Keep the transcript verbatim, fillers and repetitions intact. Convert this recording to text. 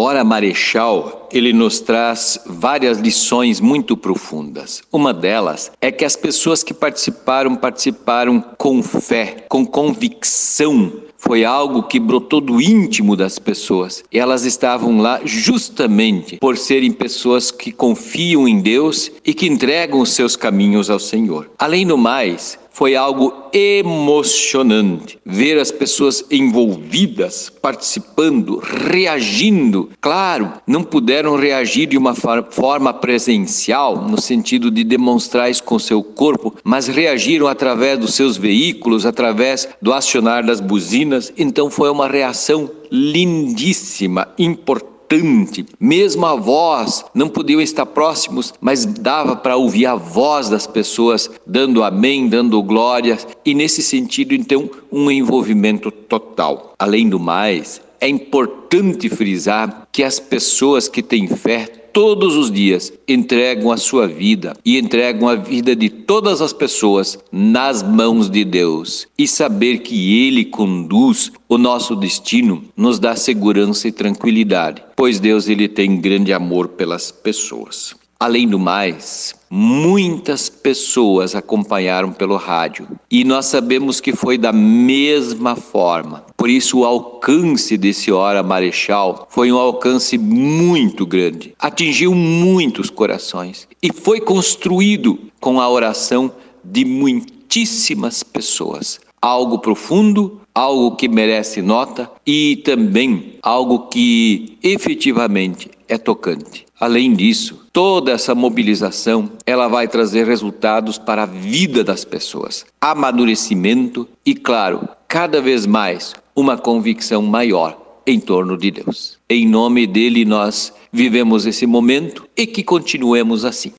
Hora Marechal, ele nos traz várias lições muito profundas. Uma delas é que as pessoas que participaram, participaram com fé, com convicção. Foi algo que brotou do íntimo das pessoas. E elas estavam lá justamente por serem pessoas que confiam em Deus e que entregam os seus caminhos ao Senhor. Além do mais, foi algo emocionante ver as pessoas envolvidas, participando, reagindo. Claro, não puderam reagir de uma forma presencial, no sentido de demonstrar isso com seu corpo, mas reagiram através dos seus veículos, através do acionar das buzinas. Então foi uma reação lindíssima, importante. Mesmo a voz, não podiam estar próximos, mas dava para ouvir a voz das pessoas dando amém, dando glórias, e nesse sentido, então, um envolvimento total. Além do mais, é importante frisar que as pessoas que têm fé todos os dias entregam a sua vida e entregam a vida de todas as pessoas nas mãos de Deus. E saber que Ele conduz o nosso destino nos dá segurança e tranquilidade, pois Deus ele tem grande amor pelas pessoas. Além do mais, muitas pessoas acompanharam pelo rádio e nós sabemos que foi da mesma forma. Por isso o alcance desse Hora Marechal foi um alcance muito grande, atingiu muitos corações e foi construído com a oração de muitíssimas pessoas. Algo profundo, algo que merece nota e também algo que efetivamente é tocante. Além disso, toda essa mobilização, ela vai trazer resultados para a vida das pessoas, amadurecimento e, claro, cada vez mais uma convicção maior em torno de Deus. Em nome dele nós vivemos esse momento e que continuemos assim.